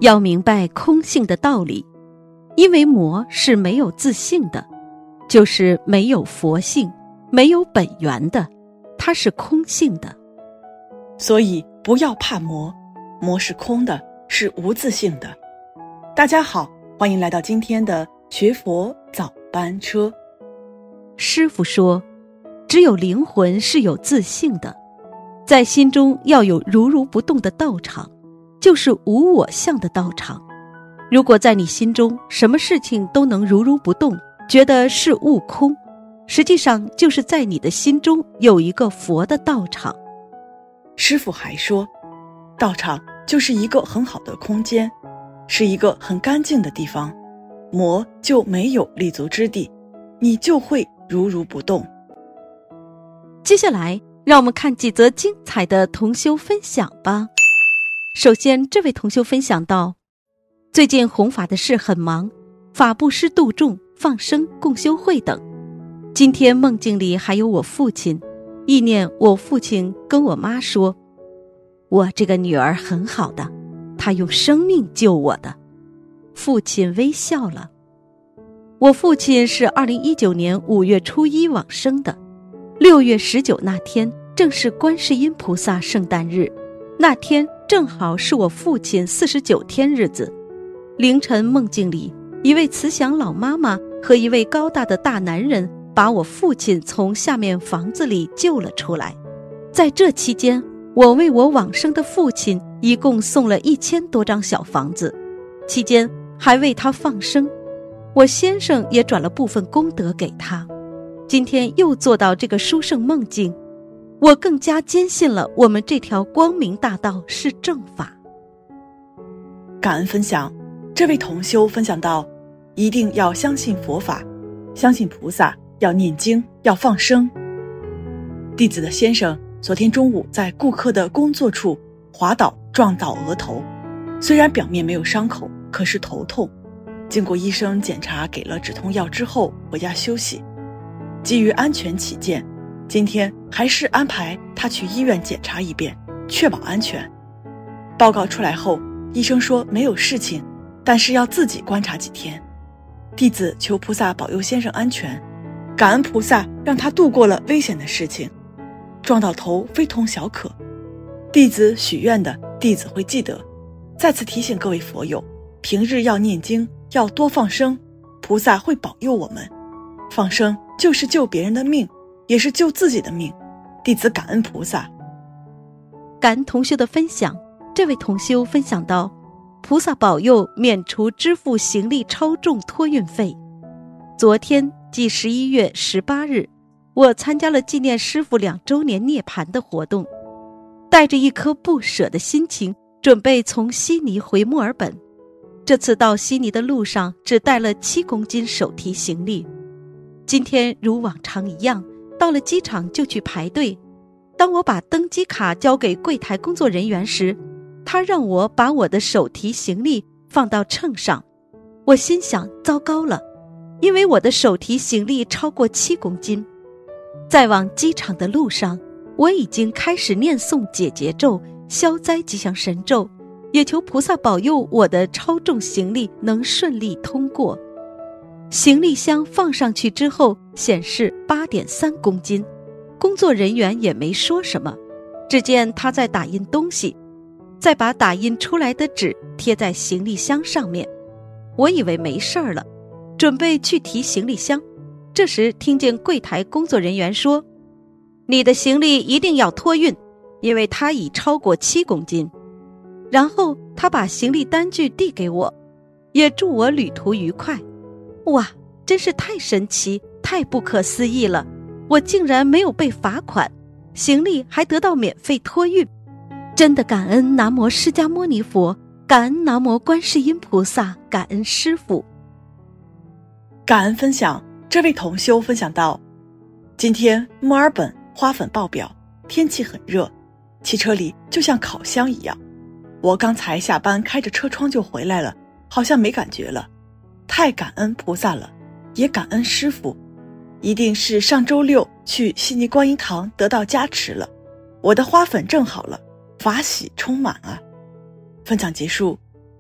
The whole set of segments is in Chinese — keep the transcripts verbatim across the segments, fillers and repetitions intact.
要明白空性的道理，因为魔是没有自性的，就是没有佛性，没有本源的，它是空性的。 所以不要怕魔，魔是空的，是无自性的。大家好，欢迎来到今天的学佛早班车。 师父说，只有灵魂是有自性的，在心中要有如如不动的道场，就是无我相的道场。如果在你心中什么事情都能如如不动，觉得是悟空，实际上就是在你的心中有一个佛的道场。 师父还说，道场就是一个很好的空间，是一个很干净的地方，魔就没有立足之地，你就会如如不动。 接下来让我们看几则精彩的同修分享吧。首先，这位同修分享到，最近弘法的事很忙，法布施度众、放生、共修会等。今天梦境里还有我父亲，意念我父亲跟我妈说，我这个女儿很好的，她用生命救我的。父亲微笑了。我父亲是二零一九年五月初一往生的，六月十九那天正是观世音菩萨圣诞日，那天正好是我父亲四十九天日子。凌晨梦境里，一位慈祥老妈妈和一位高大的大男人把我父亲从下面房子里救了出来。在这期间，我为我往生的父亲一共送了一千多张小房子，期间还为他放生，我先生也转了部分功德给他。今天又做到这个殊胜梦境，我更加坚信了我们这条光明大道是正法。 感恩分享，这位同修分享到，一定要相信佛法，相信菩萨，要念经，要放生。弟子的先生昨天中午在顾客的工作处滑倒撞到额头，虽然表面没有伤口，可是头痛。经过医生检查给了止痛药之后回家休息。基于安全起见，今天还是安排他去医院检查一遍，确保安全。报告出来后，医生说没有事情，但是要自己观察几天。弟子求菩萨保佑先生安全，感恩菩萨让他度过了危险的事情。撞到头非同小可，弟子许愿的，弟子会记得。再次提醒各位佛友，平日要念经，要多放生，菩萨会保佑我们。放生就是救别人的命，也是救自己的命，弟子感恩菩萨。 感恩同修的分享，这位同修分享到，菩萨保佑免除支付行李超重托运费。昨天即十一月十八日，我参加了纪念师父两周年涅槃的活动，带着一颗不舍的心情，准备从悉尼回墨尔本。这次到悉尼的路上只带了七公斤手提行李。今天如往常一样，到了机场就去排队。当我把登机卡交给柜台工作人员时，他让我把我的手提行李放到秤上。我心想，糟糕了，因为我的手提行李超过七公斤。在往机场的路上，我已经开始念诵解结咒、消灾吉祥神咒，也求菩萨保佑我的超重行李能顺利通过。行李箱放上去之后显示 八点三公斤，工作人员也没说什么，只见他在打印东西，再把打印出来的纸贴在行李箱上面。我以为没事儿了，准备去提行李箱，这时听见柜台工作人员说，你的行李一定要托运，因为它已超过七公斤。然后他把行李单据递给我，也祝我旅途愉快。哇，真是太神奇，太不可思议了，我竟然没有被罚款，行李还得到免费托运。真的感恩南无释迦牟尼佛，感恩南无观世音菩萨，感恩师父。 感恩分享，这位同修分享到，今天墨尔本花粉爆表，天气很热，汽车里就像烤箱一样。我刚才下班开着车窗就回来了，好像没感觉了。太感恩菩萨了，也感恩师父，一定是上周六去悉尼观音堂得到加持了，我的花粉正好了，法喜充满啊。分享结束，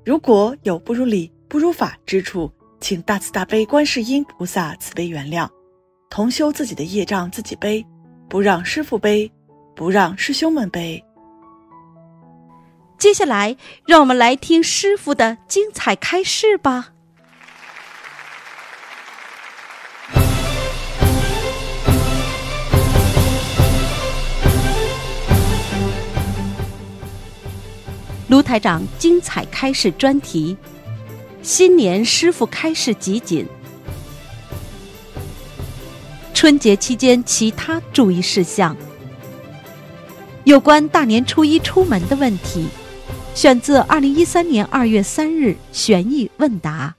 如果有不如理、不如法之处，请大慈大悲观世音菩萨慈悲原谅。同修自己的业障自己背，不让师父背，不让师兄们背。 接下来，让我们来听师父的精彩开示吧。卢台长精彩开示专题：新年师父开示集锦，春节期间其他注意事项，有关大年初一出门的问题，选自二零一三年二月三日悬疑问答。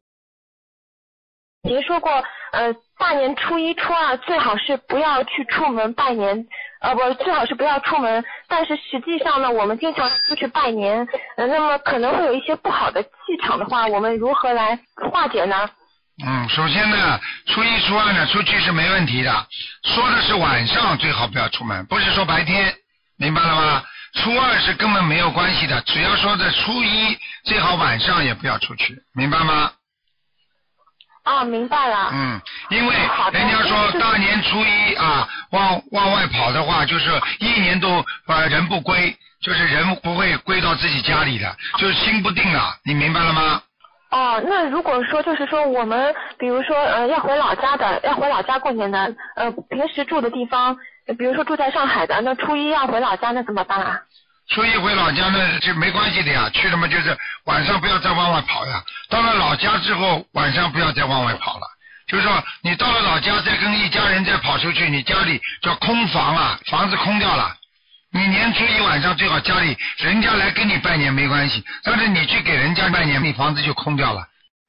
您说过，呃，大年初一、初二最好是不要去出门拜年，呃，不，最好是不要出门。但是实际上呢，我们经常出去拜年，呃，那么可能会有一些不好的气场的话，我们如何来化解呢？ 嗯，首先呢，初一、初二呢，出去是没问题的。说的是晚上最好不要出门，不是说白天，明白了吗？初二是根本没有关系的，只要说的初一最好晚上也不要出去，明白吗？ 啊，明白了。 嗯，因为人家说大年初一啊，往往外跑的话，就是一年都呃人不归，就是人不会归到自己家里的，就是心不定了，你明白了吗？ 哦，那如果说就是说我们比如说呃要回老家的，要回老家过年的，呃平时住的地方，比如说住在上海的，那初一要回老家，那怎么办啊？ 初一回老家呢就没关系的呀，去了嘛就是晚上不要再往外跑呀。到了老家之后，晚上不要再往外跑了。就是说你到了老家再跟一家人再跑出去，你家里叫空房了，房子空掉了。你年初一晚上最好家里人家来跟你拜年没关系，但是你去给人家拜年，你房子就空掉了。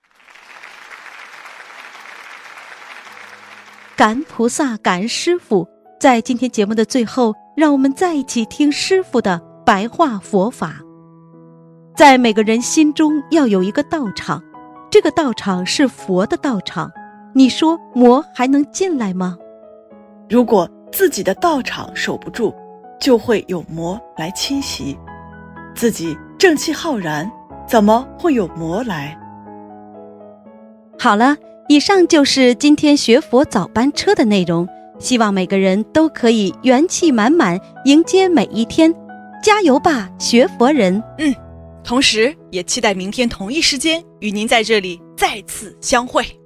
感恩菩萨，感恩师父。在今天节目的最后，让我们再一起听师父的白话佛法。在每个人心中要有一个道场，这个道场是佛的道场，你说魔还能进来吗？ 如果自己的道场守不住，就会有魔来侵袭。自己正气浩然，怎么会有魔来？ 好了，以上就是今天学佛早班车的内容，希望每个人都可以元气满满迎接每一天，加油吧，学佛人！ 嗯，同时也期待明天同一时间与您在这里再次相会。